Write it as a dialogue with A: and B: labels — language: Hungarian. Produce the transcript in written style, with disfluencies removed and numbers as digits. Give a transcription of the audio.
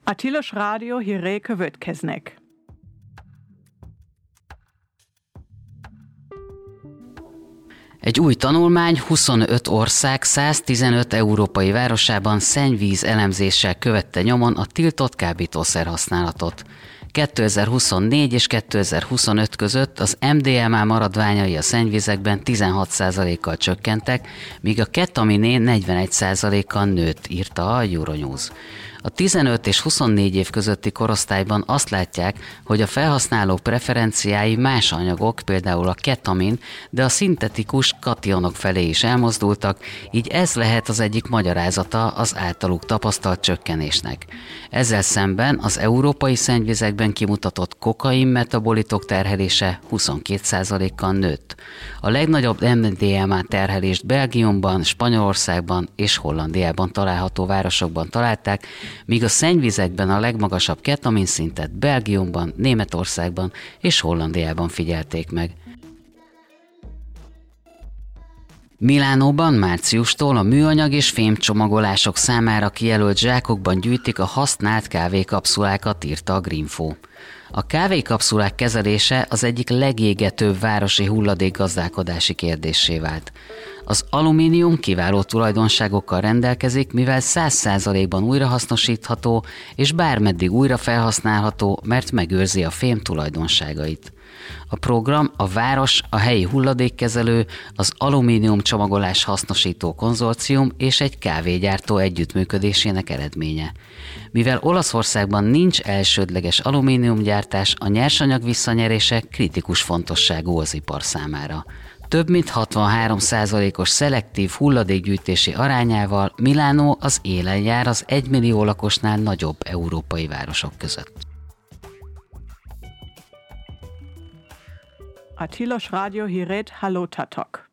A: A Tilos Rádió hírei következnek.
B: Egy új tanulmány 25 ország 115 európai városában szennyvíz elemzéssel követte nyomon a tiltott kábítószer használatot. 2024 és 2025 között az MDMA maradványai a szennyvizekben 16%-kal csökkentek, míg a ketaminé 41%-kal nőtt, írta a Euronews. A 15 és 24 év közötti korosztályban azt látják, hogy a felhasználók preferenciái más anyagok, például a ketamin, de a szintetikus kationok felé is elmozdultak, így ez lehet az egyik magyarázata az általuk tapasztalt csökkenésnek. Ezzel szemben az európai szennyvizekben kimutatott kokain metabolitok terhelése 22%-kal nőtt. A legnagyobb MDMA terhelést Belgiumban, Spanyolországban és Hollandiában található városokban találták, míg a szennyvizekben a legmagasabb ketamin szintet Belgiumban, Németországban és Hollandiában figyelték meg. Milánóban márciustól a műanyag és fémcsomagolások számára kijelölt zsákokban gyűjtik a használt kávékapszulákat, írta a Greenfo. A kávékapszulák kezelése az egyik legégetőbb városi hulladékgazdálkodási kérdéssé vált. Az alumínium kiváló tulajdonságokkal rendelkezik, mivel 100%-ban újrahasznosítható és bármeddig újra felhasználható, mert megőrzi a fém tulajdonságait. A program a város, a helyi hulladékkezelő, az alumínium csomagolás hasznosító konzorcium és egy kávégyártó együttműködésének eredménye. Mivel Olaszországban nincs elsődleges alumíniumgyártás, a nyersanyag visszanyerése kritikus fontosságú az ipar számára. Több mint 63%-os szelektív hulladékgyűjtési arányával Milánó az élen jár az 1 millió lakosnál nagyobb európai városok között.
A: A Tilos Rádió hírét hallottak.